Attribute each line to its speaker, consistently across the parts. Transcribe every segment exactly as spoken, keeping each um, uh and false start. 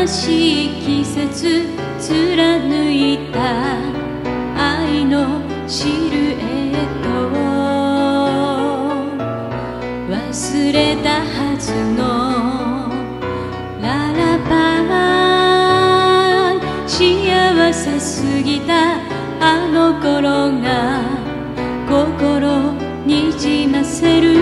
Speaker 1: しい季節貫いた愛のシルエットを忘れたはずのララバイ、幸せすぎたあの頃が心にじませる。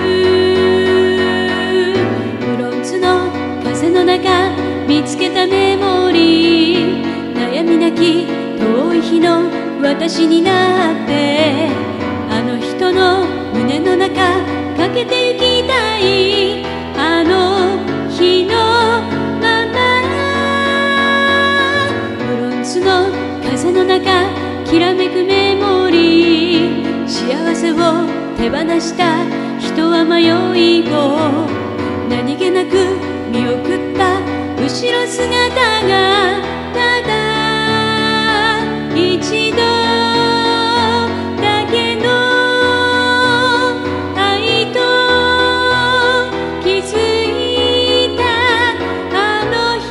Speaker 1: ブロンズの風の中見つけたメモリー、悩みなき遠い日の私になってあの人の胸の中かけてゆきたい。あの日のままブロンズの風の中きらめくメモリー、幸せを手放した人は迷い子、何気なく見送った後ろ姿がただ一度だけの愛と気づいたあの日。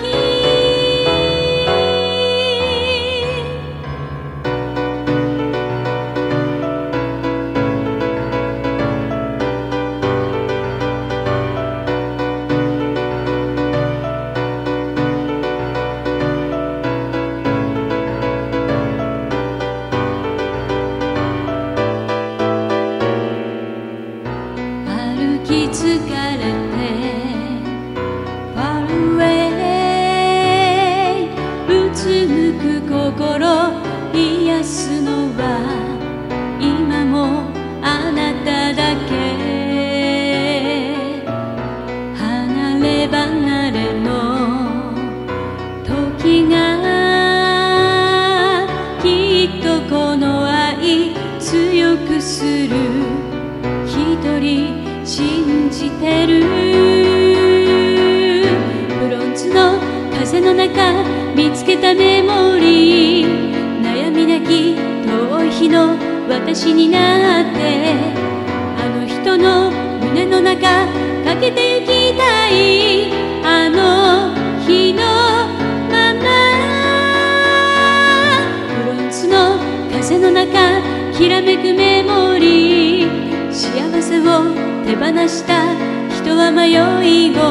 Speaker 1: 歩き疲れて Far away うつむく心癒すのは今もあなただけ。離れ離れの時がきっとこの愛強くする。一人信じてる。ブロンズの風の中見つけたメモリー、悩みなき遠い日の私になってあの人の胸の中かけてゆきたい。あの日のままブロンズの風の中きらめくメモリー、幸せを手放した人は迷い子、